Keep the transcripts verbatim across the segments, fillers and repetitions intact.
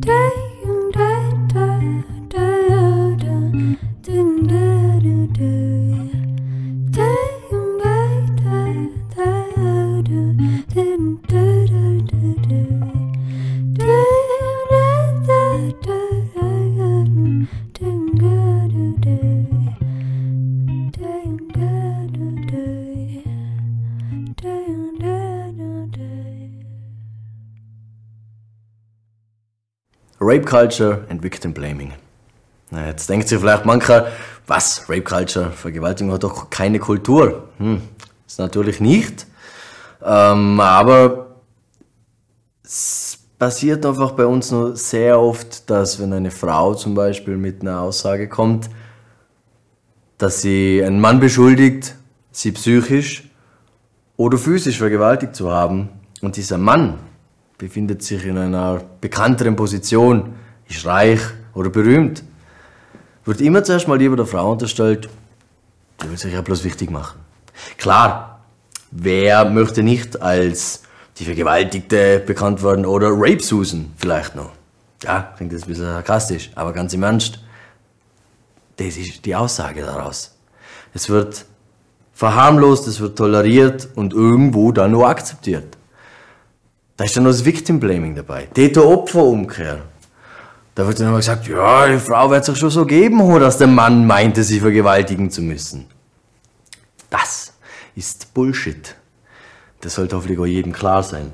Rape Culture and Victim Blaming. Na, jetzt denkt sich vielleicht mancher, was, Rape Culture, Vergewaltigung hat doch keine Kultur. Hm, ist natürlich nicht. Ähm, aber es passiert einfach bei uns nur sehr oft, dass wenn eine Frau zum Beispiel mit einer Aussage kommt, dass sie einen Mann beschuldigt, sie psychisch oder physisch vergewaltigt zu haben, und dieser Mann befindet sich in einer bekannteren Position, ist reich oder berühmt, wird immer zuerst mal lieber der Frau unterstellt, die will sich ja bloß wichtig machen. Klar, wer möchte nicht als die Vergewaltigte bekannt werden oder Rape Susan vielleicht noch. Ja, klingt jetzt ein bisschen sarkastisch, aber ganz im Ernst, das ist die Aussage daraus. Es wird verharmlost, es wird toleriert und irgendwo dann nur akzeptiert. Da ist dann noch das Victim Blaming dabei, Täter-Opfer-Umkehr. Da wird dann immer gesagt, ja, die Frau wird sich schon so geben, dass der Mann meinte, sie vergewaltigen zu müssen. Das ist Bullshit. Das sollte hoffentlich auch jedem klar sein.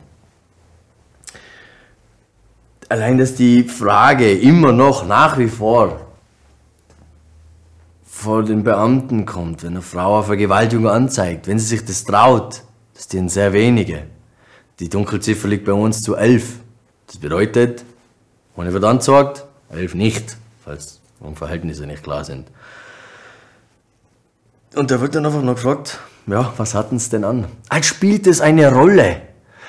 Allein, dass die Frage immer noch nach wie vor vor den Beamten kommt, wenn eine Frau eine Vergewaltigung anzeigt, wenn sie sich das traut, das sind sehr wenige. Die Dunkelziffer liegt bei uns zu elf. Das bedeutet, eine wird angezeigt, elf nicht, falls Verhältnisse nicht klar sind. Und da wird dann einfach noch gefragt, ja, was hatten sie denn an? Als spielt es eine Rolle.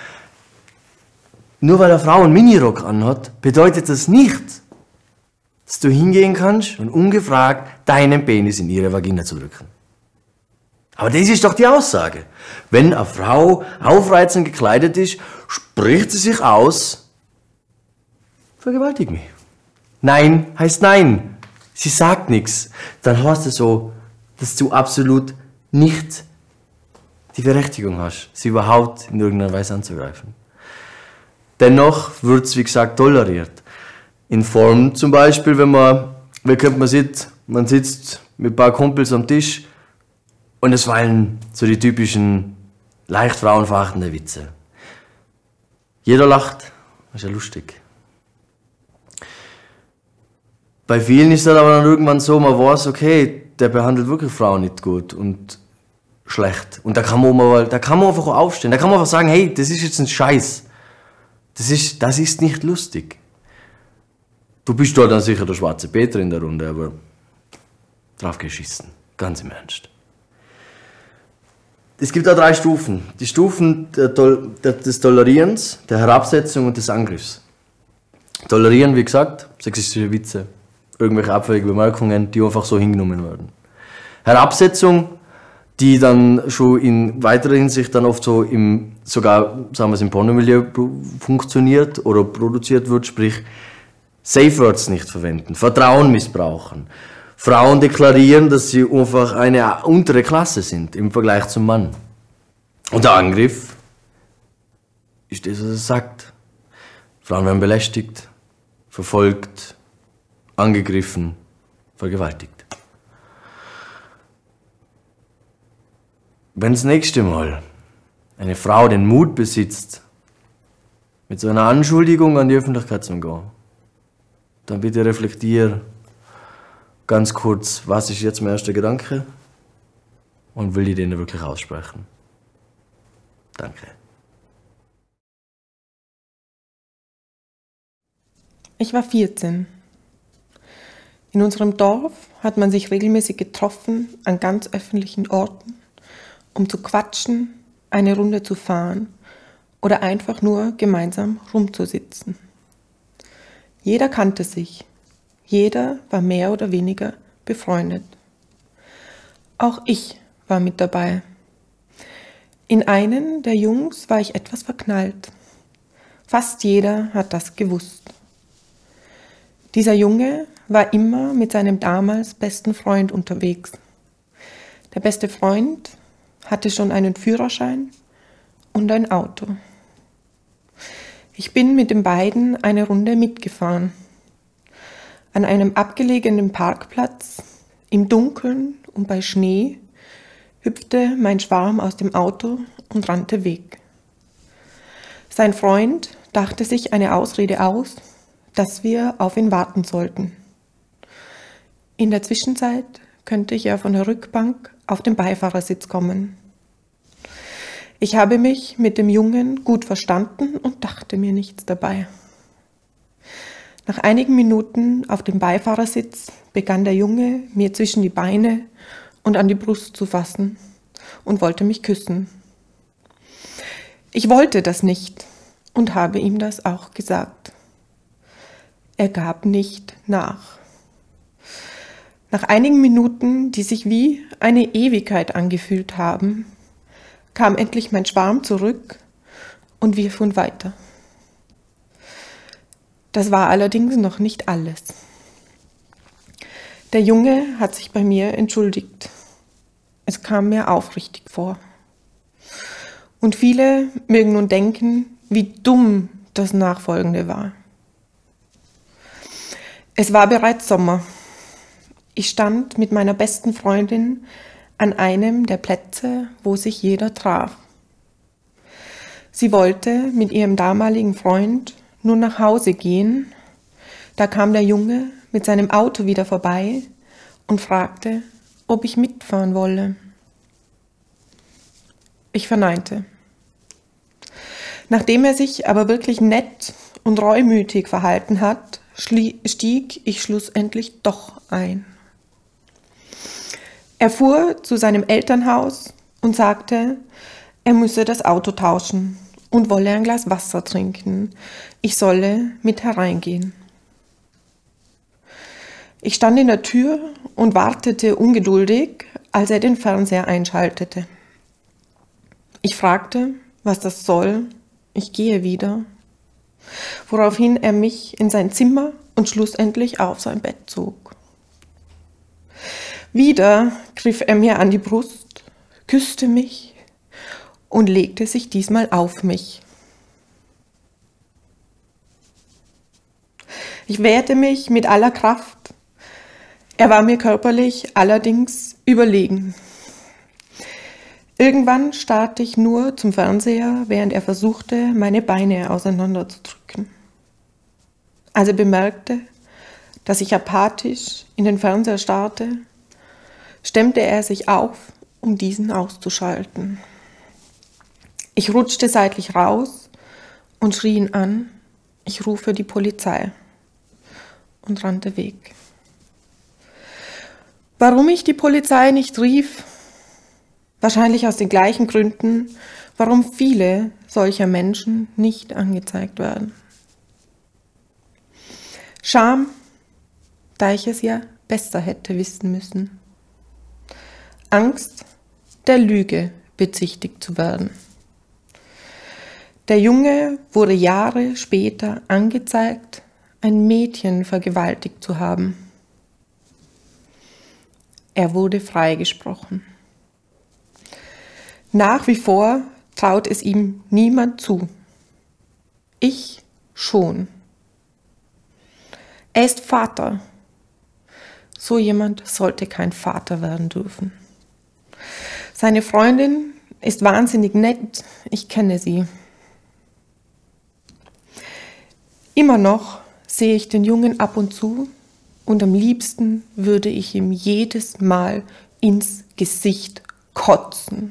Nur weil eine Frau einen Minirock anhat, bedeutet das nicht, dass du hingehen kannst und ungefragt deinen Penis in ihre Vagina zu drücken. Aber das ist doch die Aussage. Wenn eine Frau aufreizend gekleidet ist, spricht sie sich aus, vergewaltig mich. Nein heißt nein. Sie sagt nichts. Dann heißt es so, dass du absolut nicht die Berechtigung hast, sie überhaupt in irgendeiner Weise anzugreifen. Dennoch wird es, wie gesagt, toleriert. In Form zum Beispiel, wenn man, wie könnte man sitzt, man sitzt mit ein paar Kumpels am Tisch und es fallen so die typischen leicht frauenverachtende Witze. Jeder lacht, ist ja lustig. Bei vielen ist das aber dann irgendwann so, man weiß, okay, der behandelt wirklich Frauen nicht gut und schlecht. Und da kann man mal, da kann man einfach aufstehen, da kann man einfach sagen, hey, das ist jetzt ein Scheiß. Das ist, das ist nicht lustig. Du bist da dann sicher der schwarze Peter in der Runde, aber drauf geschissen, ganz im Ernst. Es gibt da drei Stufen. Die Stufen der Tol der, des Tolerierens, der Herabsetzung und des Angriffs. Tolerieren, wie gesagt, sexistische Witze, irgendwelche abfällige Bemerkungen, die einfach so hingenommen werden. Herabsetzung, die dann schon in weiterer Hinsicht dann oft so im, sogar, sagen wir es, im Pornomilieu funktioniert oder produziert wird, sprich Safe Words nicht verwenden, Vertrauen missbrauchen, Frauen deklarieren, dass sie einfach eine untere Klasse sind im Vergleich zum Mann. Und der Angriff ist das, was er sagt. Frauen werden belästigt, verfolgt, angegriffen, vergewaltigt. Wenn das nächste Mal eine Frau den Mut besitzt, mit so einer Anschuldigung an die Öffentlichkeit zu gehen, dann bitte reflektier ganz kurz, was ist jetzt mein erster Gedanke und will ich den wirklich aussprechen. Danke. Ich war vierzehn. In unserem Dorf hat man sich regelmäßig getroffen an ganz öffentlichen Orten, um zu quatschen, eine Runde zu fahren oder einfach nur gemeinsam rumzusitzen. Jeder kannte sich, jeder war mehr oder weniger befreundet. Auch ich war mit dabei. In einen der Jungs war ich etwas verknallt. Fast jeder hat das gewusst. Dieser Junge war immer mit seinem damals besten Freund unterwegs. Der beste Freund hatte schon einen Führerschein und ein Auto. Ich bin mit den beiden eine Runde mitgefahren. An einem abgelegenen Parkplatz, im Dunkeln und bei Schnee, hüpfte mein Schwarm aus dem Auto und rannte weg. Sein Freund dachte sich eine Ausrede aus, dass wir auf ihn warten sollten. In der Zwischenzeit könnte ich ja von der Rückbank auf den Beifahrersitz kommen. Ich habe mich mit dem Jungen gut verstanden und dachte mir nichts dabei. Nach einigen Minuten auf dem Beifahrersitz begann der Junge mir zwischen die Beine und an die Brust zu fassen und wollte mich küssen. Ich wollte das nicht und habe ihm das auch gesagt. Er gab nicht nach. Nach einigen Minuten, die sich wie eine Ewigkeit angefühlt haben, kam endlich mein Schwarm zurück und wir fuhren weiter. Das war allerdings noch nicht alles. Der Junge hat sich bei mir entschuldigt. Es kam mir aufrichtig vor. Und viele mögen nun denken, wie dumm das Nachfolgende war. Es war bereits Sommer. Ich stand mit meiner besten Freundin an einem der Plätze, wo sich jeder traf. Sie wollte mit ihrem damaligen Freund nun nach Hause gehen. Da kam der Junge mit seinem Auto wieder vorbei und fragte, ob ich mitfahren wolle. Ich verneinte. Nachdem er sich aber wirklich nett und reumütig verhalten hat, stieg ich schlussendlich doch ein. Er fuhr zu seinem Elternhaus und sagte, er müsse das Auto tauschen und wolle ein Glas Wasser trinken. Ich solle mit hereingehen. Ich stand in der Tür und wartete ungeduldig, als er den Fernseher einschaltete. Ich fragte, was das soll. Ich gehe wieder. Woraufhin er mich in sein Zimmer und schlussendlich auf sein Bett zog. Wieder griff er mir an die Brust, küsste mich und legte sich diesmal auf mich. Ich wehrte mich mit aller Kraft. Er war mir körperlich allerdings überlegen. Irgendwann starrte ich nur zum Fernseher, während er versuchte, meine Beine auseinanderzudrücken. Als er bemerkte, dass ich apathisch in den Fernseher starrte, stemmte er sich auf, um diesen auszuschalten. Ich rutschte seitlich raus und schrie ihn an, ich rufe die Polizei, und rannte weg. Warum ich die Polizei nicht rief? Wahrscheinlich aus den gleichen Gründen, warum viele solcher Menschen nicht angezeigt werden. Scham, da ich es ja besser hätte wissen müssen. Angst, der Lüge bezichtigt zu werden. Der Junge wurde Jahre später angezeigt, ein Mädchen vergewaltigt zu haben. Er wurde freigesprochen. Nach wie vor traut es ihm niemand zu. Ich schon. Er ist Vater. So jemand sollte kein Vater werden dürfen. Seine Freundin ist wahnsinnig nett, ich kenne sie. Immer noch sehe ich den Jungen ab und zu und am liebsten würde ich ihm jedes Mal ins Gesicht kotzen.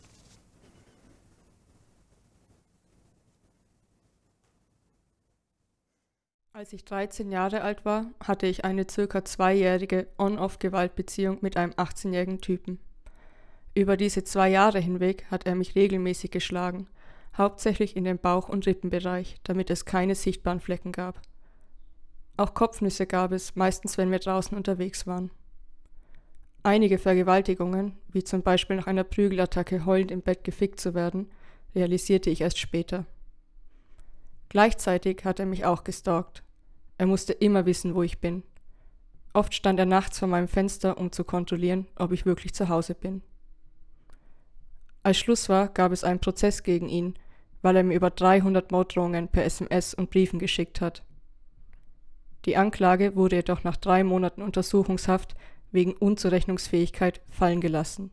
Als ich dreizehn Jahre alt war, hatte ich eine circa zweijährige On-Off-Gewaltbeziehung mit einem achtzehnjährigen Typen. Über diese zwei Jahre hinweg hat er mich regelmäßig geschlagen, hauptsächlich in den Bauch- und Rippenbereich, damit es keine sichtbaren Flecken gab. Auch Kopfnüsse gab es, meistens wenn wir draußen unterwegs waren. Einige Vergewaltigungen, wie zum Beispiel nach einer Prügelattacke heulend im Bett gefickt zu werden, realisierte ich erst später. Gleichzeitig hat er mich auch gestalkt. Er musste immer wissen, wo ich bin. Oft stand er nachts vor meinem Fenster, um zu kontrollieren, ob ich wirklich zu Hause bin. Als Schluss war, gab es einen Prozess gegen ihn, weil er mir über dreihundert Morddrohungen per S M S und Briefen geschickt hat. Die Anklage wurde jedoch nach drei Monaten Untersuchungshaft wegen Unzurechnungsfähigkeit fallen gelassen.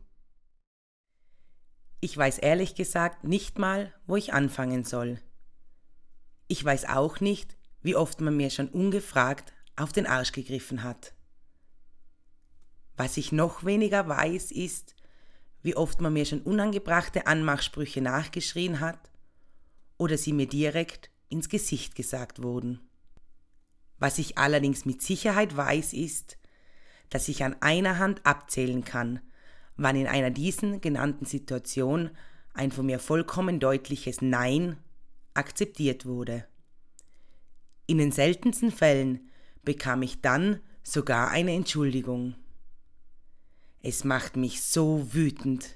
Ich weiß ehrlich gesagt nicht mal, wo ich anfangen soll. Ich weiß auch nicht, wie oft man mir schon ungefragt auf den Arsch gegriffen hat. Was ich noch weniger weiß, ist, wie oft man mir schon unangebrachte Anmachsprüche nachgeschrien hat oder sie mir direkt ins Gesicht gesagt wurden. Was ich allerdings mit Sicherheit weiß, ist, dass ich an einer Hand abzählen kann, wann in einer diesen genannten Situation ein von mir vollkommen deutliches Nein akzeptiert wurde. In den seltensten Fällen bekam ich dann sogar eine Entschuldigung. Es macht mich so wütend.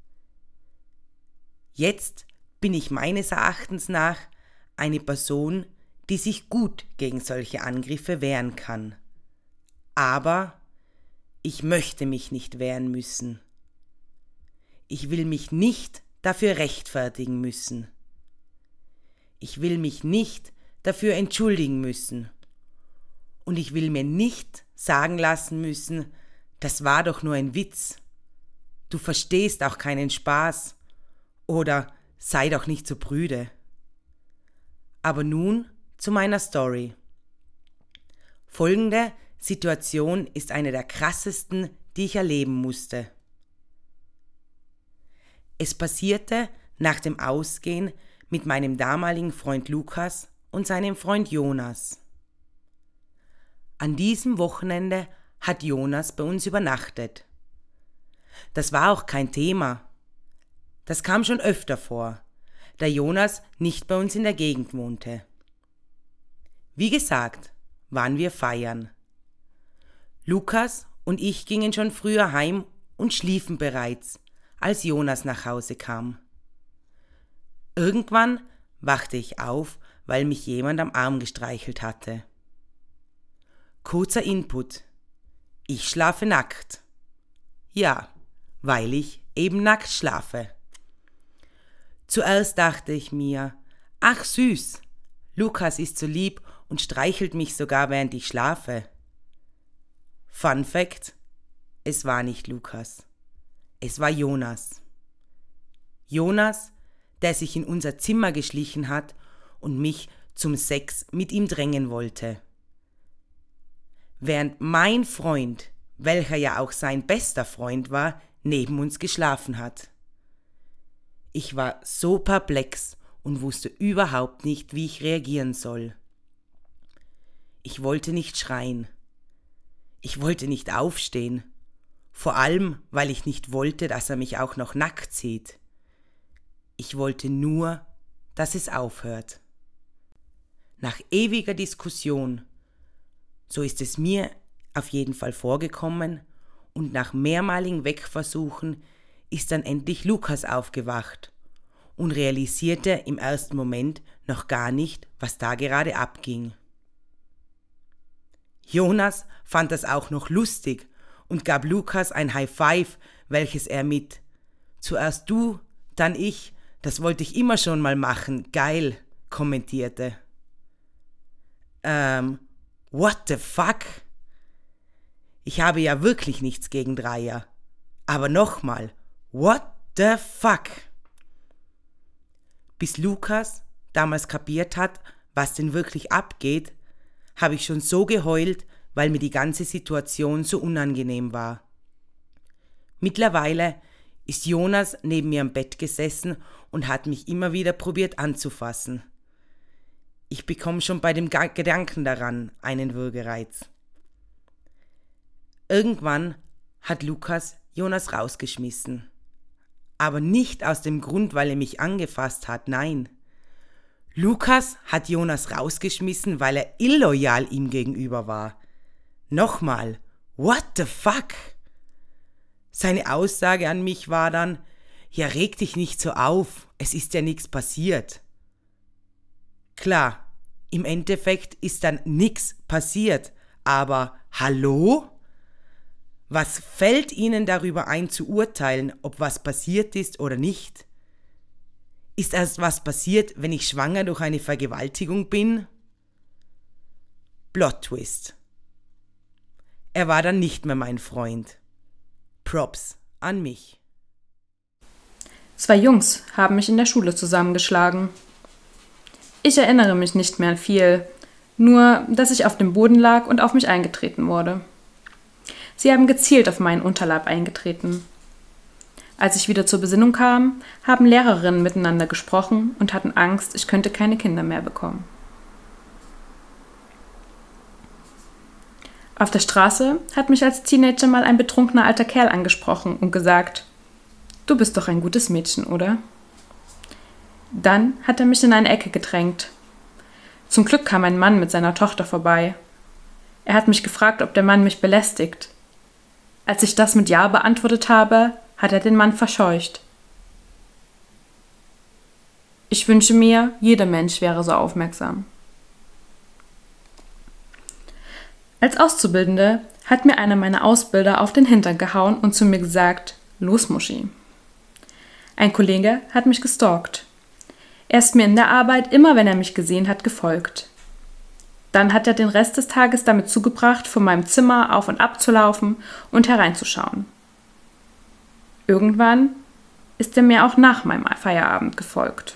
Jetzt bin ich meines Erachtens nach eine Person, die sich gut gegen solche Angriffe wehren kann. Aber ich möchte mich nicht wehren müssen. Ich will mich nicht dafür rechtfertigen müssen. Ich will mich nicht dafür entschuldigen müssen. Und ich will mir nicht sagen lassen müssen, das war doch nur ein Witz. Du verstehst auch keinen Spaß. Oder sei doch nicht so prüde. Aber nun zu meiner Story. Folgende Situation ist eine der krassesten, die ich erleben musste. Es passierte nach dem Ausgehen mit meinem damaligen Freund Lukas und seinem Freund Jonas. An diesem Wochenende hat Jonas bei uns übernachtet. Das war auch kein Thema. Das kam schon öfter vor, da Jonas nicht bei uns in der Gegend wohnte. Wie gesagt, waren wir feiern. Lukas und ich gingen schon früher heim und schliefen bereits, als Jonas nach Hause kam. Irgendwann wachte ich auf, weil mich jemand am Arm gestreichelt hatte. Kurzer Input. Ich schlafe nackt. Ja, weil ich eben nackt schlafe. Zuerst dachte ich mir, ach süß, Lukas ist so lieb und streichelt mich sogar, während ich schlafe. Fun Fact: Es war nicht Lukas. Es war Jonas. Jonas, der sich in unser Zimmer geschlichen hat und mich zum Sex mit ihm drängen wollte. Während mein Freund, welcher ja auch sein bester Freund war, neben uns geschlafen hat. Ich war so perplex und wusste überhaupt nicht, wie ich reagieren soll. Ich wollte nicht schreien. Ich wollte nicht aufstehen. Vor allem, weil ich nicht wollte, dass er mich auch noch nackt sieht. Ich wollte nur, dass es aufhört. Nach ewiger Diskussion, so ist es mir auf jeden Fall vorgekommen, und nach mehrmaligen Wegversuchen ist dann endlich Lukas aufgewacht und realisierte im ersten Moment noch gar nicht, was da gerade abging. Jonas fand das auch noch lustig und gab Lukas ein High Five, welches er mit "Zuerst du, dann ich, das wollte ich immer schon mal machen, geil", kommentierte. Ähm, what the fuck? Ich habe ja wirklich nichts gegen Dreier. Aber nochmal, what the fuck? Bis Lukas damals kapiert hat, was denn wirklich abgeht, habe ich schon so geheult, weil mir die ganze Situation so unangenehm war. Mittlerweile ist Jonas neben mir am Bett gesessen und hat mich immer wieder probiert anzufassen. Ich bekomme schon bei dem Gedanken daran einen Würgereiz. Irgendwann hat Lukas Jonas rausgeschmissen. Aber nicht aus dem Grund, weil er mich angefasst hat, nein. Lukas hat Jonas rausgeschmissen, weil er illoyal ihm gegenüber war. Nochmal, what the fuck? Seine Aussage an mich war dann, ja, reg dich nicht so auf, es ist ja nichts passiert. Klar, Im Endeffekt ist dann nichts passiert. Aber hallo? Was fällt Ihnen darüber ein zu urteilen, ob was passiert ist oder nicht? Ist erst was passiert, wenn ich schwanger durch eine Vergewaltigung bin? Plot Twist. Er war dann nicht mehr mein Freund. Props an mich. Zwei Jungs haben mich in der Schule zusammengeschlagen. Ich erinnere mich nicht mehr an viel, nur dass ich auf dem Boden lag und auf mich eingetreten wurde. Sie haben gezielt auf meinen Unterleib eingetreten. Als ich wieder zur Besinnung kam, haben Lehrerinnen miteinander gesprochen und hatten Angst, ich könnte keine Kinder mehr bekommen. Auf der Straße hat mich als Teenager mal ein betrunkener alter Kerl angesprochen und gesagt: »Du bist doch ein gutes Mädchen, oder?« Dann hat er mich in eine Ecke gedrängt. Zum Glück kam ein Mann mit seiner Tochter vorbei. Er hat mich gefragt, ob der Mann mich belästigt. Als ich das mit Ja beantwortet habe, hat er den Mann verscheucht. Ich wünsche mir, jeder Mensch wäre so aufmerksam. Als Auszubildende hat mir einer meiner Ausbilder auf den Hintern gehauen und zu mir gesagt: »Los, Muschi.« Ein Kollege hat mich gestalkt. Er ist mir in der Arbeit immer, wenn er mich gesehen hat, gefolgt. Dann hat er den Rest des Tages damit zugebracht, von meinem Zimmer auf und ab zu laufen und hereinzuschauen. Irgendwann ist er mir auch nach meinem Feierabend gefolgt.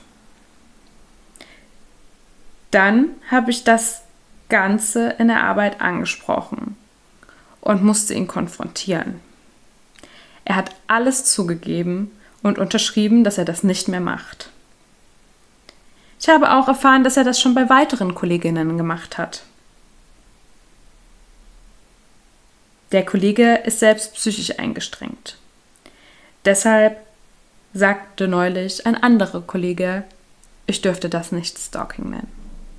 Dann habe ich das Ganze in der Arbeit angesprochen und musste ihn konfrontieren. Er hat alles zugegeben und unterschrieben, dass er das nicht mehr macht. Ich habe auch erfahren, dass er das schon bei weiteren Kolleginnen gemacht hat. Der Kollege ist selbst psychisch eingestrengt. Deshalb sagte neulich ein anderer Kollege, ich dürfte das nicht Stalking nennen.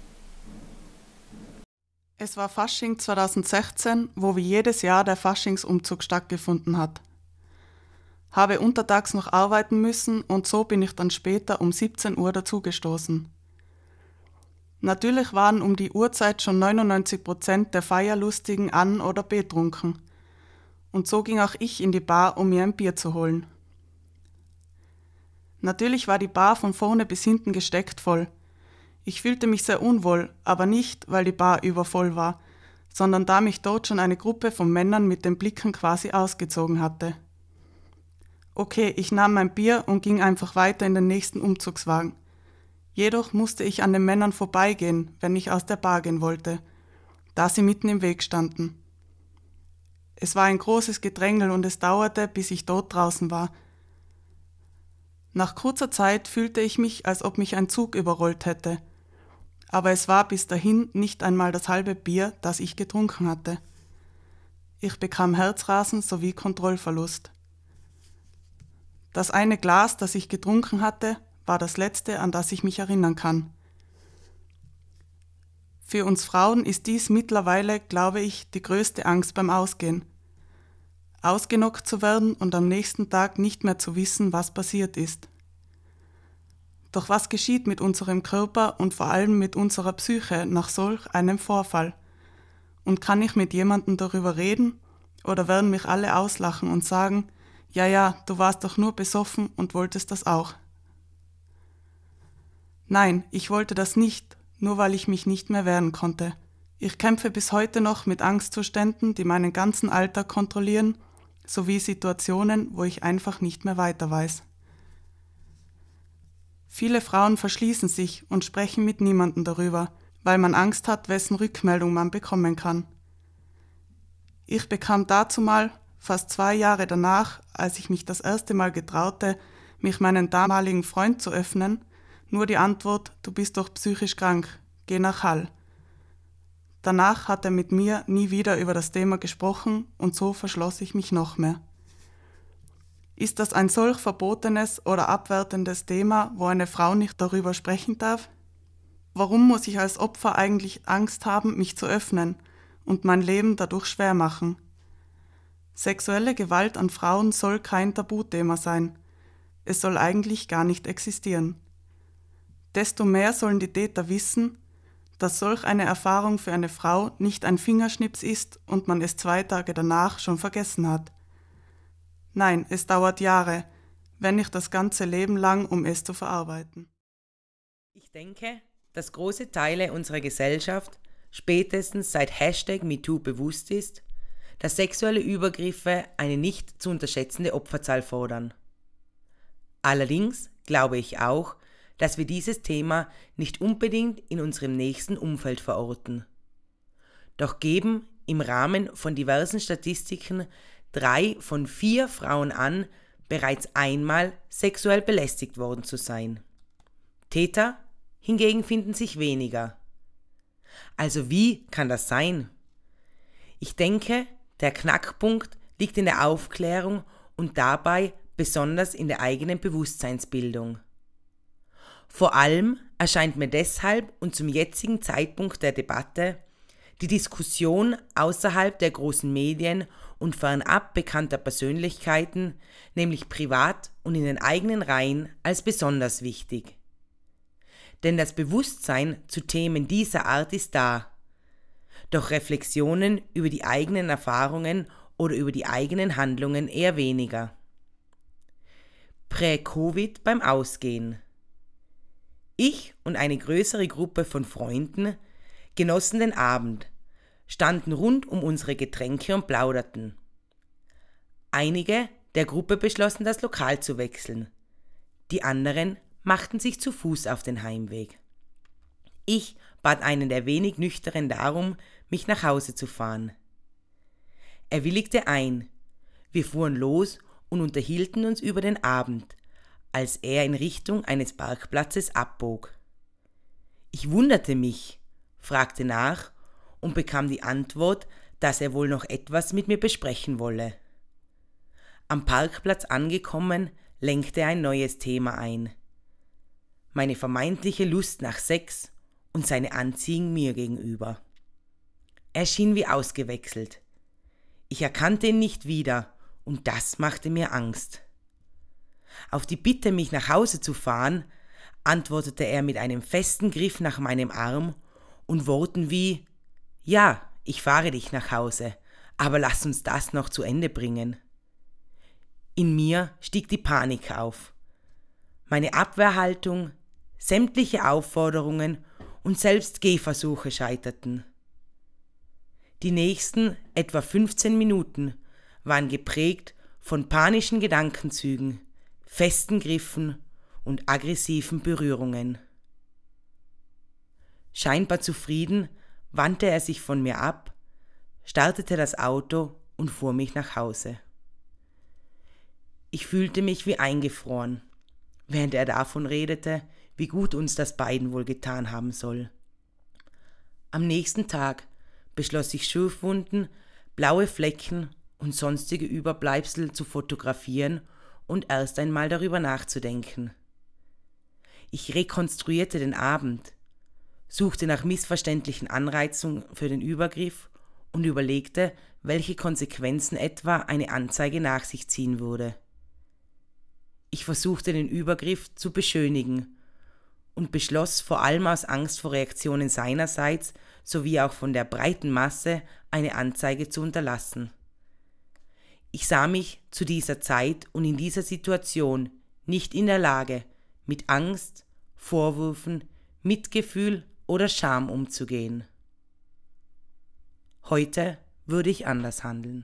Es war Fasching zweitausendsechzehn, wo wie jedes Jahr der Faschingsumzug stattgefunden hat. Habe untertags noch arbeiten müssen und so bin ich dann später um siebzehn Uhr dazugestoßen. Natürlich waren um die Uhrzeit schon neunundneunzig Prozent der Feierlustigen an- oder betrunken. Und so ging auch ich in die Bar, um mir ein Bier zu holen. Natürlich war die Bar von vorne bis hinten gesteckt voll. Ich fühlte mich sehr unwohl, aber nicht, weil die Bar übervoll war, sondern da mich dort schon eine Gruppe von Männern mit den Blicken quasi ausgezogen hatte. Okay, ich nahm mein Bier und ging einfach weiter in den nächsten Umzugswagen. Jedoch musste ich an den Männern vorbeigehen, wenn ich aus der Bar gehen wollte, da sie mitten im Weg standen. Es war ein großes Gedrängel und es dauerte, bis ich dort draußen war. Nach kurzer Zeit fühlte ich mich, als ob mich ein Zug überrollt hätte. Aber es war bis dahin nicht einmal das halbe Bier, das ich getrunken hatte. Ich bekam Herzrasen sowie Kontrollverlust. Das eine Glas, das ich getrunken hatte, war das letzte, an das ich mich erinnern kann. Für uns Frauen ist dies mittlerweile, glaube ich, die größte Angst beim Ausgehen. Ausgenockt zu werden und am nächsten Tag nicht mehr zu wissen, was passiert ist. Doch was geschieht mit unserem Körper und vor allem mit unserer Psyche nach solch einem Vorfall? Und kann ich mit jemandem darüber reden? Oder werden mich alle auslachen und sagen, ja, ja, du warst doch nur besoffen und wolltest das auch. Nein, ich wollte das nicht, nur weil ich mich nicht mehr wehren konnte. Ich kämpfe bis heute noch mit Angstzuständen, die meinen ganzen Alltag kontrollieren, sowie Situationen, wo ich einfach nicht mehr weiter weiß. Viele Frauen verschließen sich und sprechen mit niemandem darüber, weil man Angst hat, wessen Rückmeldung man bekommen kann. Ich bekam dazumal, fast zwei Jahre danach, als ich mich das erste Mal getraute, mich meinem damaligen Freund zu öffnen, nur die Antwort, du bist doch psychisch krank, geh nach Hall. Danach hat er mit mir nie wieder über das Thema gesprochen und so verschloss ich mich noch mehr. Ist das ein solch verbotenes oder abwertendes Thema, wo eine Frau nicht darüber sprechen darf? Warum muss ich als Opfer eigentlich Angst haben, mich zu öffnen und mein Leben dadurch schwer machen? Sexuelle Gewalt an Frauen soll kein Tabuthema sein. Es soll eigentlich gar nicht existieren. Desto mehr sollen die Täter wissen, dass solch eine Erfahrung für eine Frau nicht ein Fingerschnips ist und man es zwei Tage danach schon vergessen hat. Nein, es dauert Jahre, wenn nicht das ganze Leben lang, um es zu verarbeiten. Ich denke, dass große Teile unserer Gesellschaft spätestens seit Hashtag MeToo bewusst ist, dass sexuelle Übergriffe eine nicht zu unterschätzende Opferzahl fordern. Allerdings glaube ich auch, dass wir dieses Thema nicht unbedingt in unserem nächsten Umfeld verorten. Doch geben im Rahmen von diversen Statistiken drei von vier Frauen an, bereits einmal sexuell belästigt worden zu sein. Täter hingegen finden sich weniger. Also wie kann das sein? Ich denke, der Knackpunkt liegt in der Aufklärung und dabei besonders in der eigenen Bewusstseinsbildung. Vor allem erscheint mir deshalb und zum jetzigen Zeitpunkt der Debatte die Diskussion außerhalb der großen Medien und fernab bekannter Persönlichkeiten, nämlich privat und in den eigenen Reihen, als besonders wichtig. Denn das Bewusstsein zu Themen dieser Art ist da. Doch Reflexionen über die eigenen Erfahrungen oder über die eigenen Handlungen eher weniger. Prä-Covid beim Ausgehen. Ich und eine größere Gruppe von Freunden genossen den Abend, standen rund um unsere Getränke und plauderten. Einige der Gruppe beschlossen, das Lokal zu wechseln. Die anderen machten sich zu Fuß auf den Heimweg. Ich bat einen der wenig Nüchteren darum, mich nach Hause zu fahren. Er willigte ein. Wir fuhren los und unterhielten uns über den Abend, als er in Richtung eines Parkplatzes abbog. Ich wunderte mich, fragte nach und bekam die Antwort, dass er wohl noch etwas mit mir besprechen wolle. Am Parkplatz angekommen, lenkte er ein neues Thema ein. Meine vermeintliche Lust nach Sex und seine Anziehung mir gegenüber. Er schien wie ausgewechselt. Ich erkannte ihn nicht wieder und das machte mir Angst. Auf die Bitte, mich nach Hause zu fahren, antwortete er mit einem festen Griff nach meinem Arm und Worten wie: »Ja, ich fahre dich nach Hause, aber lass uns das noch zu Ende bringen.« In mir stieg die Panik auf. Meine Abwehrhaltung, sämtliche Aufforderungen und selbst Gehversuche scheiterten. Die nächsten etwa fünfzehn Minuten waren geprägt von panischen Gedankenzügen, festen Griffen und aggressiven Berührungen. Scheinbar zufrieden wandte er sich von mir ab, startete das Auto und fuhr mich nach Hause. Ich fühlte mich wie eingefroren, während er davon redete, wie gut uns das beiden wohl getan haben soll. Am nächsten Tag beschloss ich, Schürfwunden, blaue Flecken und sonstige Überbleibsel zu fotografieren und erst einmal darüber nachzudenken. Ich rekonstruierte den Abend, suchte nach missverständlichen Anreizungen für den Übergriff und überlegte, welche Konsequenzen etwa eine Anzeige nach sich ziehen würde. Ich versuchte den Übergriff zu beschönigen und beschloss, vor allem aus Angst vor Reaktionen seinerseits sowie auch von der breiten Masse, eine Anzeige zu unterlassen. Ich sah mich zu dieser Zeit und in dieser Situation nicht in der Lage, mit Angst, Vorwürfen, Mitgefühl oder Scham umzugehen. Heute würde ich anders handeln.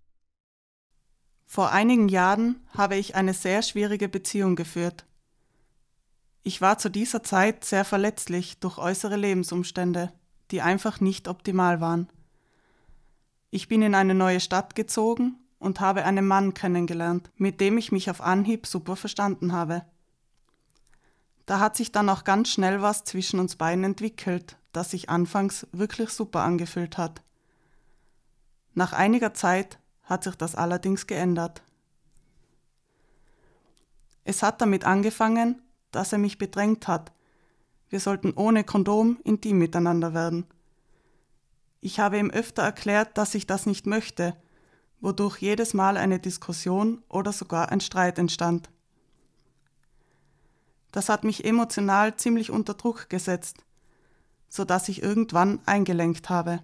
Vor einigen Jahren habe ich eine sehr schwierige Beziehung geführt. Ich war zu dieser Zeit sehr verletzlich durch äußere Lebensumstände, die einfach nicht optimal waren. Ich bin in eine neue Stadt gezogen und habe einen Mann kennengelernt, mit dem ich mich auf Anhieb super verstanden habe. Da hat sich dann auch ganz schnell was zwischen uns beiden entwickelt, das sich anfangs wirklich super angefühlt hat. Nach einiger Zeit hat sich das allerdings geändert. Es hat damit angefangen, dass er mich bedrängt hat. Wir sollten ohne Kondom intim miteinander werden. Ich habe ihm öfter erklärt, dass ich das nicht möchte, wodurch jedes Mal eine Diskussion oder sogar ein Streit entstand. Das hat mich emotional ziemlich unter Druck gesetzt. sodass ich irgendwann eingelenkt habe.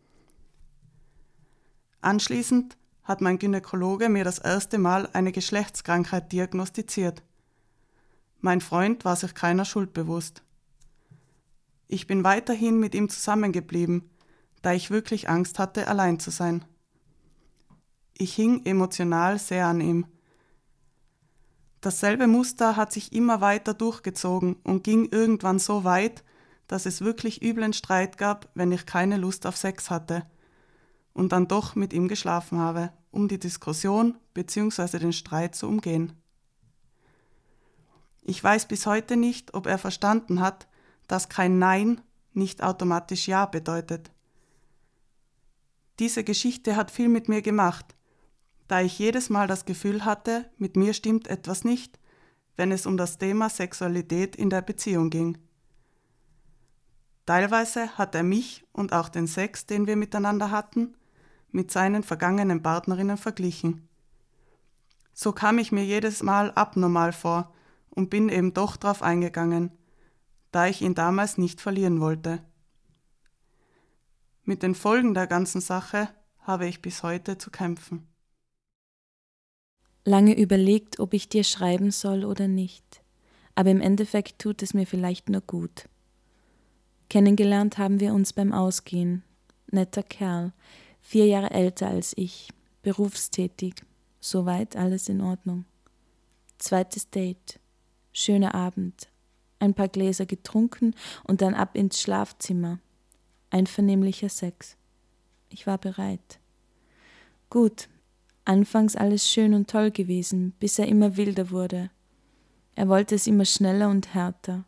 Anschließend hat mein Gynäkologe mir das erste Mal eine Geschlechtskrankheit diagnostiziert. Mein Freund war sich keiner Schuld bewusst. Ich bin weiterhin mit ihm zusammengeblieben, da ich wirklich Angst hatte, allein zu sein. Ich hing emotional sehr an ihm. Dasselbe Muster hat sich immer weiter durchgezogen und ging irgendwann so weit, dass es wirklich üblen Streit gab, wenn ich keine Lust auf Sex hatte und dann doch mit ihm geschlafen habe, um die Diskussion bzw. den Streit zu umgehen. Ich weiß bis heute nicht, ob er verstanden hat, dass kein Nein nicht automatisch Ja bedeutet. Diese Geschichte hat viel mit mir gemacht, da ich jedes Mal das Gefühl hatte, mit mir stimmt etwas nicht, wenn es um das Thema Sexualität in der Beziehung ging. Teilweise hat er mich und auch den Sex, den wir miteinander hatten, mit seinen vergangenen Partnerinnen verglichen. So kam ich mir jedes Mal abnormal vor und bin eben doch drauf eingegangen, da ich ihn damals nicht verlieren wollte. Mit den Folgen der ganzen Sache habe ich bis heute zu kämpfen. Lange überlegt, ob ich dir schreiben soll oder nicht, aber im Endeffekt tut es mir vielleicht nur gut. Kennengelernt haben wir uns beim Ausgehen. Netter Kerl, vier Jahre älter als ich, berufstätig, soweit alles in Ordnung. Zweites Date, schöner Abend, ein paar Gläser getrunken und dann ab ins Schlafzimmer. Einvernehmlicher Sex. Ich war bereit. Gut, anfangs alles schön und toll gewesen, bis er immer wilder wurde. Er wollte es immer schneller und härter.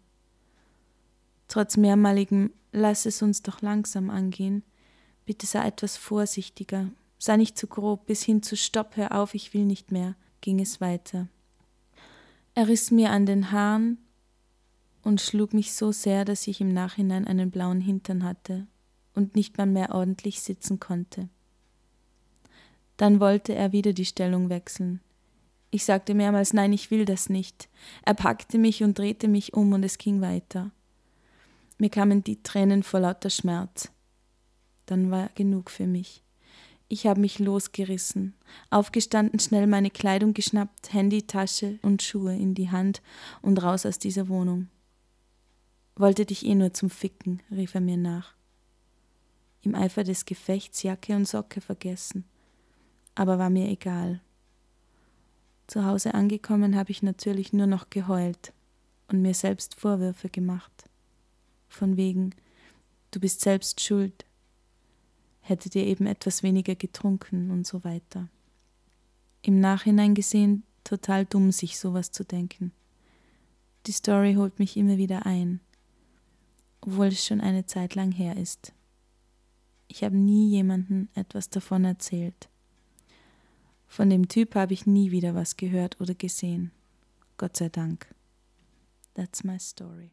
Trotz mehrmaligem »Lass es uns doch langsam angehen«, bitte sei etwas vorsichtiger, sei nicht zu grob, bis hin zu »Stopp, hör auf, ich will nicht mehr«, ging es weiter. Er riss mir an den Haaren und schlug mich so sehr, dass ich im Nachhinein einen blauen Hintern hatte und nicht mal mehr ordentlich sitzen konnte. Dann wollte er wieder die Stellung wechseln. Ich sagte mehrmals, nein, ich will das nicht. Er packte mich und drehte mich um und es ging weiter. Mir kamen die Tränen vor lauter Schmerz. Dann war genug für mich. Ich habe mich losgerissen, aufgestanden, schnell meine Kleidung geschnappt, Handy, Tasche und Schuhe in die Hand und raus aus dieser Wohnung. Wollte dich eh nur zum Ficken, rief er mir nach. Im Eifer des Gefechts Jacke und Socke vergessen. Aber war mir egal. Zu Hause angekommen habe ich natürlich nur noch geheult und mir selbst Vorwürfe gemacht. Von wegen, du bist selbst schuld, hätte dir eben etwas weniger getrunken und so weiter. Im Nachhinein gesehen, total dumm, sich sowas zu denken. Die Story holt mich immer wieder ein, obwohl es schon eine Zeit lang her ist. Ich habe nie jemandem etwas davon erzählt. Von dem Typ habe ich nie wieder was gehört oder gesehen. Gott sei Dank. That's my story.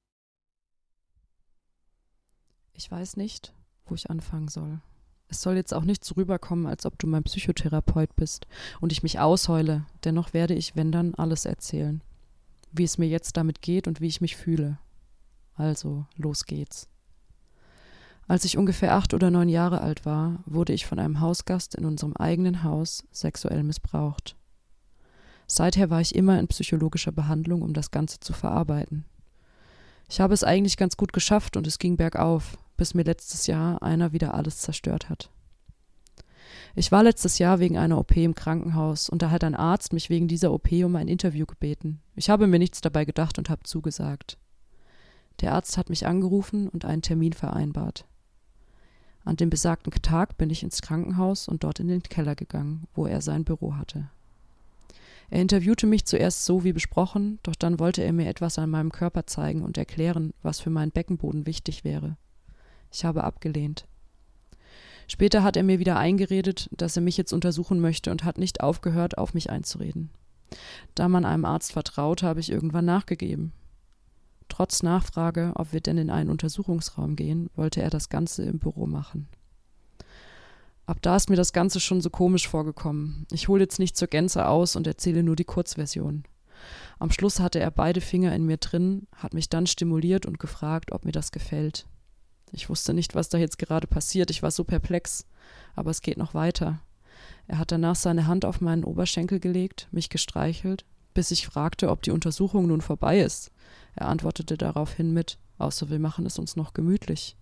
Ich weiß nicht, wo ich anfangen soll. Es soll jetzt auch nicht so rüberkommen, als ob du mein Psychotherapeut bist und ich mich ausheule. Dennoch werde ich, wenn dann, alles erzählen. Wie es mir jetzt damit geht und wie ich mich fühle. Also, los geht's. Als ich ungefähr acht oder neun Jahre alt war, wurde ich von einem Hausgast in unserem eigenen Haus sexuell missbraucht. Seither war ich immer in psychologischer Behandlung, um das Ganze zu verarbeiten. Ich habe es eigentlich ganz gut geschafft und es ging bergauf, bis mir letztes Jahr einer wieder alles zerstört hat. Ich war letztes Jahr wegen einer O P im Krankenhaus und da hat ein Arzt mich wegen dieser O P um ein Interview gebeten. Ich habe mir nichts dabei gedacht und habe zugesagt. Der Arzt hat mich angerufen und einen Termin vereinbart. An dem besagten Tag bin ich ins Krankenhaus und dort in den Keller gegangen, wo er sein Büro hatte. Er interviewte mich zuerst so wie besprochen, doch dann wollte er mir etwas an meinem Körper zeigen und erklären, was für meinen Beckenboden wichtig wäre. Ich habe abgelehnt. Später hat er mir wieder eingeredet, dass er mich jetzt untersuchen möchte und hat nicht aufgehört, auf mich einzureden. Da man einem Arzt vertraut, habe ich irgendwann nachgegeben. Trotz Nachfrage, ob wir denn in einen Untersuchungsraum gehen, wollte er das Ganze im Büro machen. Ab da ist mir das Ganze schon so komisch vorgekommen. Ich hole jetzt nicht zur Gänze aus und erzähle nur die Kurzversion. Am Schluss hatte er beide Finger in mir drin, hat mich dann stimuliert und gefragt, ob mir das gefällt. Ich wusste nicht, was da jetzt gerade passiert. Ich war so perplex. Aber es geht noch weiter. Er hat danach seine Hand auf meinen Oberschenkel gelegt, mich gestreichelt, bis ich fragte, ob die Untersuchung nun vorbei ist. Er antwortete daraufhin mit, außer wir machen es uns noch gemütlich.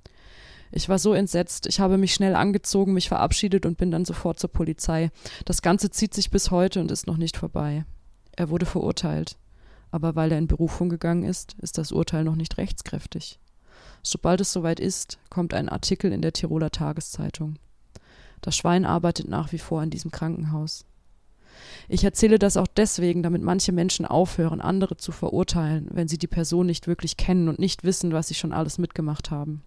Ich war so entsetzt, ich habe mich schnell angezogen, mich verabschiedet und bin dann sofort zur Polizei. Das Ganze zieht sich bis heute und ist noch nicht vorbei. Er wurde verurteilt. Aber weil er in Berufung gegangen ist, ist das Urteil noch nicht rechtskräftig. Sobald es soweit ist, kommt ein Artikel in der Tiroler Tageszeitung. Das Schwein arbeitet nach wie vor in diesem Krankenhaus. Ich erzähle das auch deswegen, damit manche Menschen aufhören, andere zu verurteilen, wenn sie die Person nicht wirklich kennen und nicht wissen, was sie schon alles mitgemacht haben.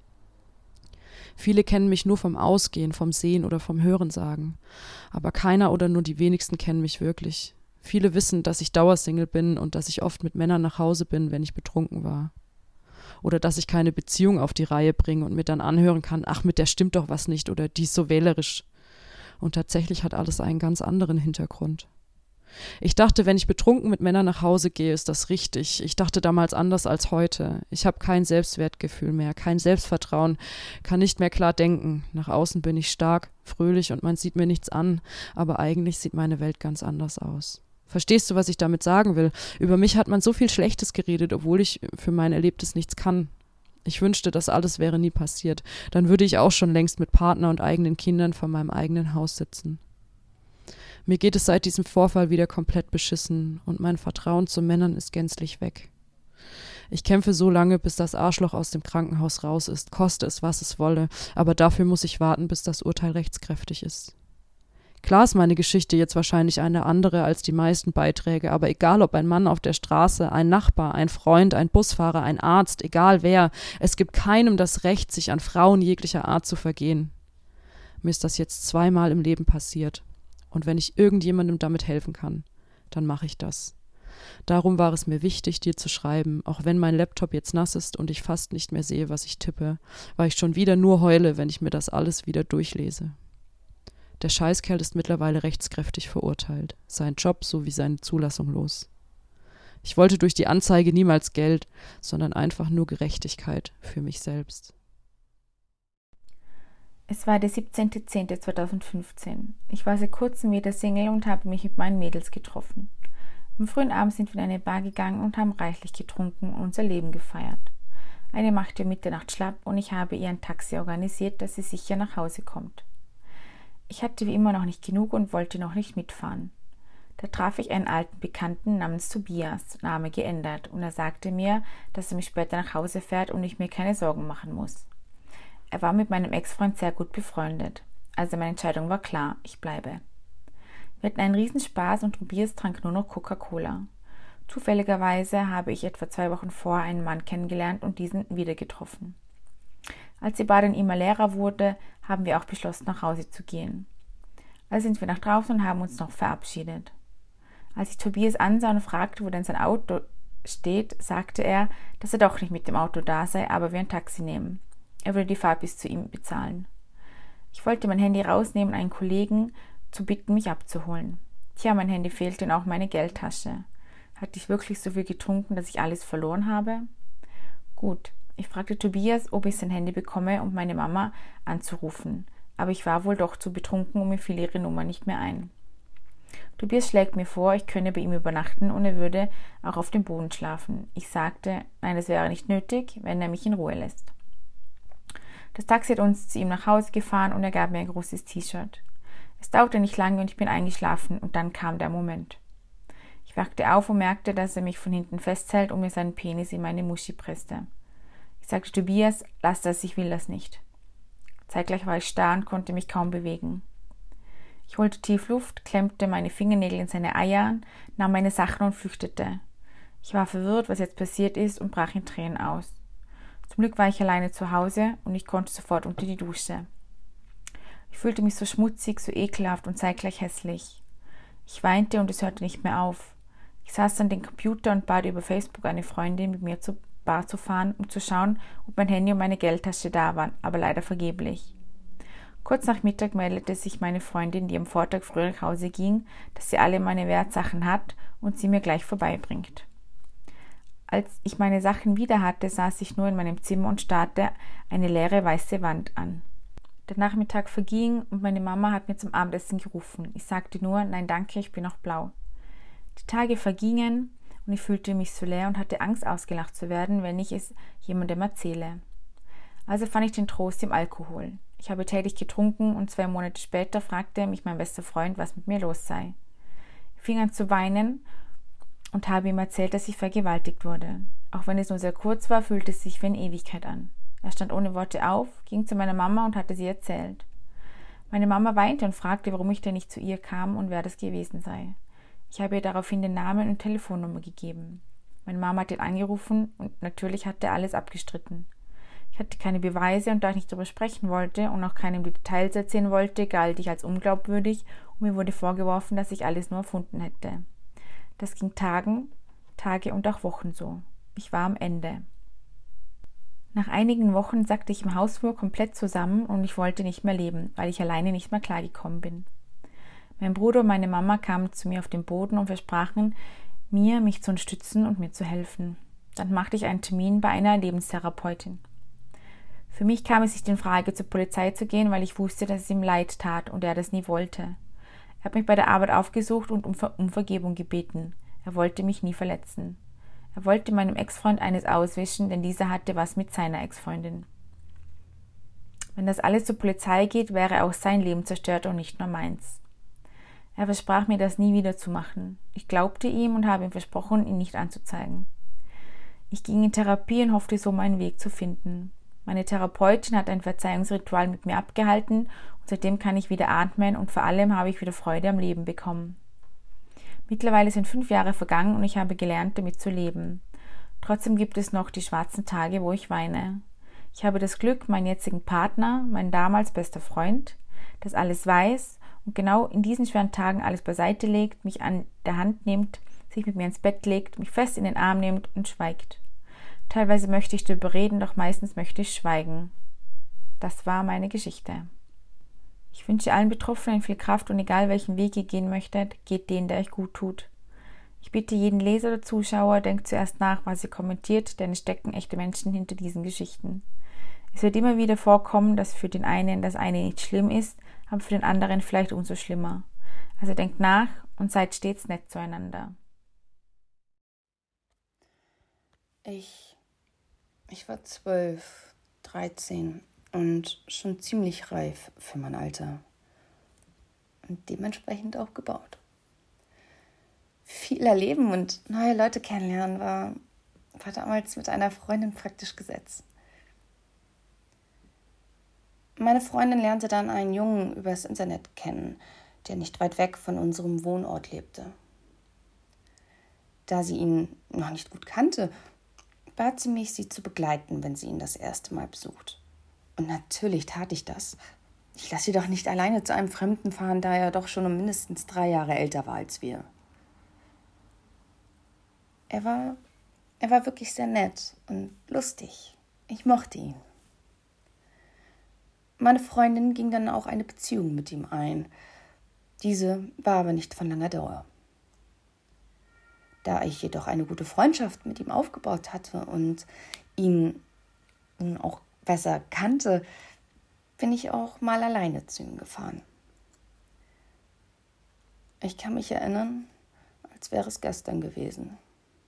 Viele kennen mich nur vom Ausgehen, vom Sehen oder vom Hörensagen. Aber keiner oder nur die wenigsten kennen mich wirklich. Viele wissen, dass ich Dauersingle bin und dass ich oft mit Männern nach Hause bin, wenn ich betrunken war. Oder dass ich keine Beziehung auf die Reihe bringe und mir dann anhören kann, ach, mit der stimmt doch was nicht oder die ist so wählerisch. Und tatsächlich hat alles einen ganz anderen Hintergrund. Ich dachte, wenn ich betrunken mit Männern nach Hause gehe, ist das richtig. Ich dachte damals anders als heute. Ich habe kein Selbstwertgefühl mehr, kein Selbstvertrauen, kann nicht mehr klar denken. Nach außen bin ich stark, fröhlich und man sieht mir nichts an, aber eigentlich sieht meine Welt ganz anders aus. Verstehst du, was ich damit sagen will? Über mich hat man so viel Schlechtes geredet, obwohl ich für mein Erlebtes nichts kann. Ich wünschte, das alles wäre nie passiert. Dann würde ich auch schon längst mit Partner und eigenen Kindern vor meinem eigenen Haus sitzen. Mir geht es seit diesem Vorfall wieder komplett beschissen und mein Vertrauen zu Männern ist gänzlich weg. Ich kämpfe so lange, bis das Arschloch aus dem Krankenhaus raus ist, koste es, was es wolle, aber dafür muss ich warten, bis das Urteil rechtskräftig ist. Klar ist meine Geschichte jetzt wahrscheinlich eine andere als die meisten Beiträge, aber egal ob ein Mann auf der Straße, ein Nachbar, ein Freund, ein Busfahrer, ein Arzt, egal wer, es gibt keinem das Recht, sich an Frauen jeglicher Art zu vergehen. Mir ist das jetzt zweimal im Leben passiert. Und wenn ich irgendjemandem damit helfen kann, dann mache ich das. Darum war es mir wichtig, dir zu schreiben, auch wenn mein Laptop jetzt nass ist und ich fast nicht mehr sehe, was ich tippe, weil ich schon wieder nur heule, wenn ich mir das alles wieder durchlese. Der Scheißkerl ist mittlerweile rechtskräftig verurteilt, sein Job sowie seine Zulassung los. Ich wollte durch die Anzeige niemals Geld, sondern einfach nur Gerechtigkeit für mich selbst. Es war der siebzehnter zehnter zweitausendfünfzehn. Ich war seit kurzem wieder Single und habe mich mit meinen Mädels getroffen. Am frühen Abend sind wir in eine Bar gegangen und haben reichlich getrunken und unser Leben gefeiert. Eine machte um Mitternacht schlapp und ich habe ihr ein Taxi organisiert, dass sie sicher nach Hause kommt. Ich hatte wie immer noch nicht genug und wollte noch nicht mitfahren. Da traf ich einen alten Bekannten namens Tobias, Name geändert, und er sagte mir, dass er mich später nach Hause fährt und ich mir keine Sorgen machen muss. Er war mit meinem Ex-Freund sehr gut befreundet, also meine Entscheidung war klar, ich bleibe. Wir hatten einen Riesenspaß und Tobias trank nur noch Coca-Cola. Zufälligerweise habe ich etwa zwei Wochen vorher einen Mann kennengelernt und diesen wieder getroffen. Als die Bar dann immer leerer wurde, haben wir auch beschlossen, nach Hause zu gehen. Also sind wir nach draußen und haben uns noch verabschiedet. Als ich Tobias ansah und fragte, wo denn sein Auto steht, sagte er, dass er doch nicht mit dem Auto da sei, aber wir ein Taxi nehmen. Er würde die Fahrt bis zu ihm bezahlen. Ich wollte mein Handy rausnehmen, einen Kollegen zu bitten, mich abzuholen. Tja, mein Handy fehlte und auch meine Geldtasche. Hatte ich wirklich so viel getrunken, dass ich alles verloren habe? Gut, ich fragte Tobias, ob ich sein Handy bekomme, um meine Mama anzurufen. Aber ich war wohl doch zu betrunken und mir fiel ihre Nummer nicht mehr ein. Tobias schlägt mir vor, ich könne bei ihm übernachten und er würde auch auf dem Boden schlafen. Ich sagte, nein, das wäre nicht nötig, wenn er mich in Ruhe lässt. Das Taxi hat uns zu ihm nach Hause gefahren und er gab mir ein großes T-Shirt. Es dauerte nicht lange und ich bin eingeschlafen und dann kam der Moment. Ich wachte auf und merkte, dass er mich von hinten festhält und mir seinen Penis in meine Muschi presste. Ich sagte Tobias, lass das, ich will das nicht. Zeitgleich war ich starr und konnte mich kaum bewegen. Ich holte tief Luft, klemmte meine Fingernägel in seine Eier, nahm meine Sachen und flüchtete. Ich war verwirrt, was jetzt passiert ist und brach in Tränen aus. Zum Glück war ich alleine zu Hause und ich konnte sofort unter die Dusche. Ich fühlte mich so schmutzig, so ekelhaft und zeitgleich hässlich. Ich weinte und es hörte nicht mehr auf. Ich saß an den Computer und bat über Facebook eine Freundin, mit mir zur Bar zu fahren, um zu schauen, ob mein Handy und meine Geldtasche da waren, aber leider vergeblich. Kurz nach Mittag meldete sich meine Freundin, die am Vortag früh nach Hause ging, dass sie alle meine Wertsachen hat und sie mir gleich vorbeibringt. Als ich meine Sachen wieder hatte, saß ich nur in meinem Zimmer und starrte eine leere weiße Wand an. Der Nachmittag verging und meine Mama hat mir zum Abendessen gerufen. Ich sagte nur, nein danke, ich bin noch blau. Die Tage vergingen und ich fühlte mich so leer und hatte Angst, ausgelacht zu werden, wenn ich es jemandem erzähle. Also fand ich den Trost im Alkohol. Ich habe täglich getrunken und zwei Monate später fragte mich mein bester Freund, was mit mir los sei. Ich fing an zu weinen und habe ihm erzählt, dass ich vergewaltigt wurde. Auch wenn es nur sehr kurz war, fühlte es sich wie eine Ewigkeit an. Er stand ohne Worte auf, ging zu meiner Mama und hatte sie erzählt. Meine Mama weinte und fragte, warum ich denn nicht zu ihr kam und wer das gewesen sei. Ich habe ihr daraufhin den Namen und Telefonnummer gegeben. Meine Mama hat ihn angerufen und natürlich hat er alles abgestritten. Ich hatte keine Beweise und da ich nicht darüber sprechen wollte und auch keinem die Details erzählen wollte, galt ich als unglaubwürdig und mir wurde vorgeworfen, dass ich alles nur erfunden hätte. Das ging Tagen, Tage und auch Wochen so. Ich war am Ende. Nach einigen Wochen sackte ich im Hausflur komplett zusammen und ich wollte nicht mehr leben, weil ich alleine nicht mehr klargekommen bin. Mein Bruder und meine Mama kamen zu mir auf den Boden und versprachen mir, mich zu unterstützen und mir zu helfen. Dann machte ich einen Termin bei einer Lebenstherapeutin. Für mich kam es nicht in Frage, zur Polizei zu gehen, weil ich wusste, dass es ihm leid tat und er das nie wollte. Er hat mich bei der Arbeit aufgesucht und um, Ver- um Vergebung gebeten. Er wollte mich nie verletzen. Er wollte meinem Ex-Freund eines auswischen, denn dieser hatte was mit seiner Ex-Freundin. Wenn das alles zur Polizei geht, wäre auch sein Leben zerstört und nicht nur meins. Er versprach mir, das nie wieder zu machen. Ich glaubte ihm und habe ihm versprochen, ihn nicht anzuzeigen. Ich ging in Therapie und hoffte so, meinen Weg zu finden. Meine Therapeutin hat ein Verzeihungsritual mit mir abgehalten und seitdem kann ich wieder atmen und vor allem habe ich wieder Freude am Leben bekommen. Mittlerweile sind fünf Jahre vergangen und ich habe gelernt, damit zu leben. Trotzdem gibt es noch die schwarzen Tage, wo ich weine. Ich habe das Glück, meinen jetzigen Partner, mein damals bester Freund, das alles weiß und genau in diesen schweren Tagen alles beiseite legt, mich an der Hand nimmt, sich mit mir ins Bett legt, mich fest in den Arm nimmt und schweigt. Teilweise möchte ich darüber reden, doch meistens möchte ich schweigen. Das war meine Geschichte. Ich wünsche allen Betroffenen viel Kraft und egal welchen Weg ihr gehen möchtet, geht den, der euch gut tut. Ich bitte jeden Leser oder Zuschauer, denkt zuerst nach, was ihr kommentiert, denn es stecken echte Menschen hinter diesen Geschichten. Es wird immer wieder vorkommen, dass für den einen das eine nicht schlimm ist, aber für den anderen vielleicht umso schlimmer. Also denkt nach und seid stets nett zueinander. Ich, ich war zwölf, dreizehn und schon ziemlich reif für mein Alter und dementsprechend auch gebaut. Viel erleben und neue Leute kennenlernen war, war damals mit einer Freundin praktisch Gesetz. Meine Freundin lernte dann einen Jungen übers Internet kennen, der nicht weit weg von unserem Wohnort lebte. Da sie ihn noch nicht gut kannte, bat sie mich, sie zu begleiten, wenn sie ihn das erste Mal besucht. Und natürlich tat ich das. Ich lasse sie doch nicht alleine zu einem Fremden fahren, da er doch schon um mindestens drei Jahre älter war als wir. Er war, er war wirklich sehr nett und lustig. Ich mochte ihn. Meine Freundin ging dann auch eine Beziehung mit ihm ein. Diese war aber nicht von langer Dauer. Da ich jedoch eine gute Freundschaft mit ihm aufgebaut hatte und ihn nun auch besser kannte, bin ich auch mal alleine zu ihm gefahren. Ich kann mich erinnern, als wäre es gestern gewesen.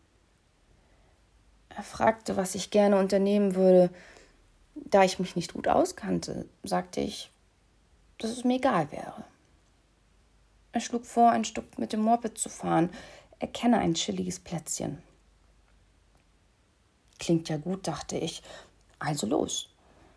Er fragte, was ich gerne unternehmen würde. Da ich mich nicht gut auskannte, sagte ich, dass es mir egal wäre. Er schlug vor, ein Stück mit dem Moped zu fahren. Er kenne ein chilliges Plätzchen. Klingt ja gut, dachte ich. Also los.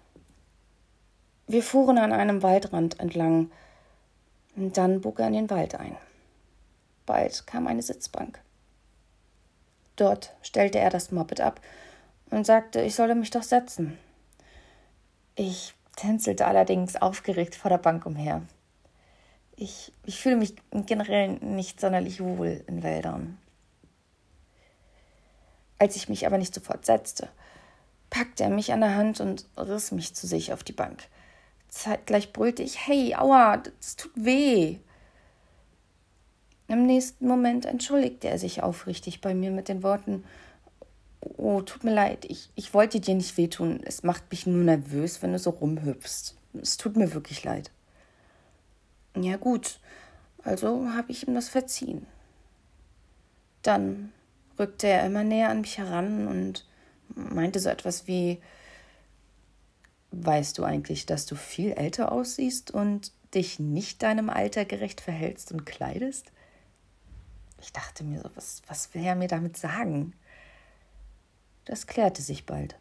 Wir fuhren an einem Waldrand entlang. Und dann bog er in den Wald ein. Bald kam eine Sitzbank. Dort stellte er das Moped ab und sagte, ich solle mich doch setzen. Ich tänzelte allerdings aufgeregt vor der Bank umher. Ich, ich fühle mich generell nicht sonderlich wohl in Wäldern. Als ich mich aber nicht sofort setzte, packte er mich an der Hand und riss mich zu sich auf die Bank. Zeitgleich brüllte ich, hey, aua, das tut weh. Im nächsten Moment entschuldigte er sich aufrichtig bei mir mit den Worten, Oh, tut mir leid, ich, ich wollte dir nicht wehtun. Es macht mich nur nervös, wenn du so rumhüpfst. Es tut mir wirklich leid. Ja gut, also habe ich ihm das verziehen. Dann rückte er immer näher an mich heran und meinte so etwas wie: Weißt du eigentlich, dass du viel älter aussiehst und dich nicht deinem Alter gerecht verhältst und kleidest? Ich dachte mir so, was, was will er mir damit sagen? Das klärte sich bald.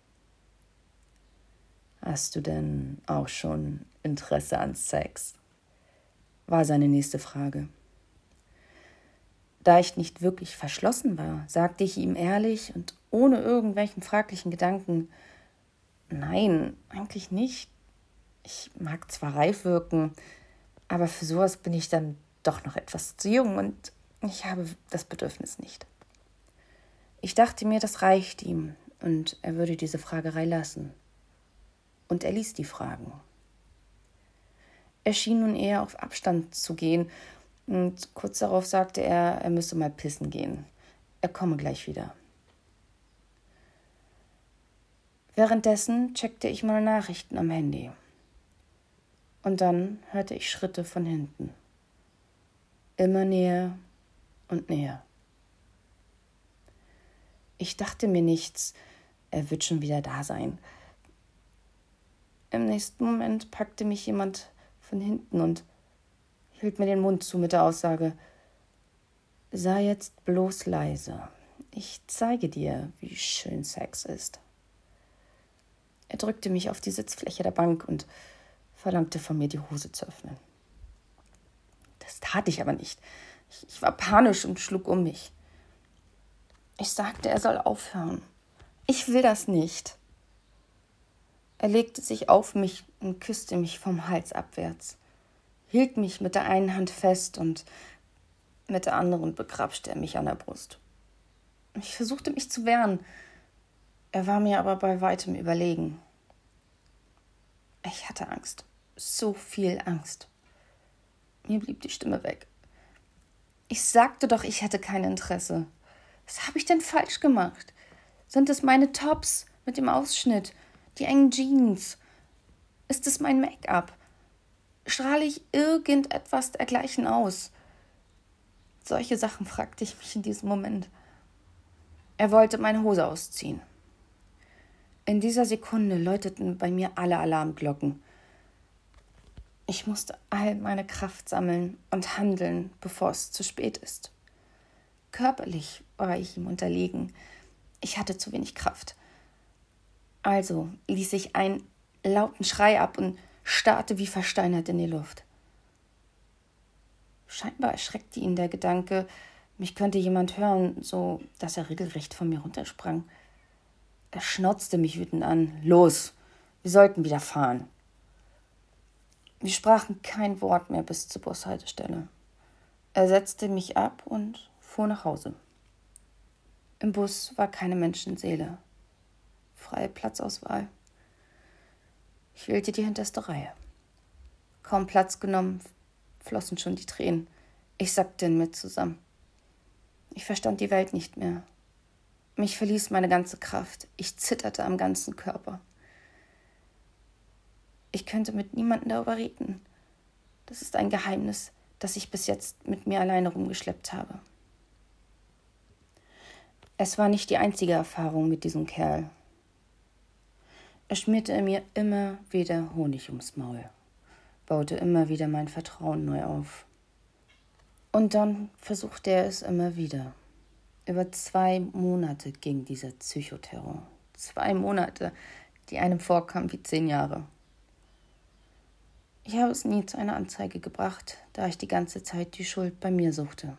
Hast du denn auch schon Interesse an Sex? War seine nächste Frage. Da ich nicht wirklich verschlossen war, sagte ich ihm ehrlich und ohne irgendwelchen fraglichen Gedanken: Nein, eigentlich nicht. Ich mag zwar reif wirken, aber für sowas bin ich dann doch noch etwas zu jung und ich habe das Bedürfnis nicht. Ich dachte mir, das reicht ihm und er würde diese Fragerei lassen. Und er ließ die Fragen. Er schien nun eher auf Abstand zu gehen und kurz darauf sagte er, er müsse mal pissen gehen. Er komme gleich wieder. Währenddessen checkte ich meine Nachrichten am Handy. Und dann hörte ich Schritte von hinten. Immer näher und näher. Ich dachte mir nichts, er wird schon wieder da sein. Im nächsten Moment packte mich jemand von hinten und hielt mir den Mund zu mit der Aussage: Sei jetzt bloß leise. Ich zeige dir, wie schön Sex ist. Er drückte mich auf die Sitzfläche der Bank und verlangte von mir, die Hose zu öffnen. Das tat ich aber nicht. Ich, ich war panisch und schlug um mich. Ich sagte, er soll aufhören. Ich will das nicht. Er legte sich auf mich und küsste mich vom Hals abwärts, hielt mich mit der einen Hand fest und mit der anderen begrapschte er mich an der Brust. Ich versuchte mich zu wehren. Er war mir aber bei weitem überlegen. Ich hatte Angst. So viel Angst. Mir blieb die Stimme weg. Ich sagte doch, ich hätte kein Interesse. Was habe ich denn falsch gemacht? Sind es meine Tops mit dem Ausschnitt, die engen Jeans? Ist es mein Make-up? Strahle ich irgendetwas dergleichen aus? Solche Sachen fragte ich mich in diesem Moment. Er wollte meine Hose ausziehen. In dieser Sekunde läuteten bei mir alle Alarmglocken. Ich musste all meine Kraft sammeln und handeln, bevor es zu spät ist. Körperlich war ich ihm unterlegen. Ich hatte zu wenig Kraft. Also ließ ich einen lauten Schrei ab und starrte wie versteinert in die Luft. Scheinbar erschreckte ihn der Gedanke, mich könnte jemand hören, so dass er regelrecht von mir runtersprang. Er schnauzte mich wütend an. Los, wir sollten wieder fahren. Wir sprachen kein Wort mehr bis zur Bushaltestelle. Er setzte mich ab und fuhr nach Hause. Im Bus war keine Menschenseele. Freie Platzauswahl. Ich wählte die hinterste Reihe. Kaum Platz genommen, flossen schon die Tränen. Ich sackte in mir zusammen. Ich verstand die Welt nicht mehr. Mich verließ meine ganze Kraft. Ich zitterte am ganzen Körper. Ich könnte mit niemandem darüber reden. Das ist ein Geheimnis, das ich bis jetzt mit mir alleine rumgeschleppt habe. Es war nicht die einzige Erfahrung mit diesem Kerl. Er schmierte mir immer wieder Honig ums Maul, baute immer wieder mein Vertrauen neu auf. Und dann versuchte er es immer wieder. Über zwei Monate ging dieser Psychoterror. Zwei Monate, die einem vorkamen wie zehn Jahre. Ich habe es nie zu einer Anzeige gebracht, da ich die ganze Zeit die Schuld bei mir suchte.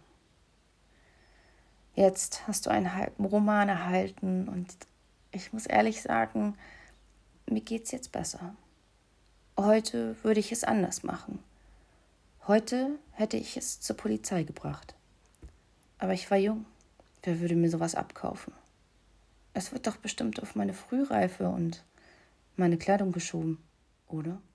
Jetzt hast du einen halben Roman erhalten und ich muss ehrlich sagen, mir geht's jetzt besser. Heute würde ich es anders machen. Heute hätte ich es zur Polizei gebracht. Aber ich war jung. Wer würde mir sowas abkaufen? Es wird doch bestimmt auf meine Frühreife und meine Kleidung geschoben, oder?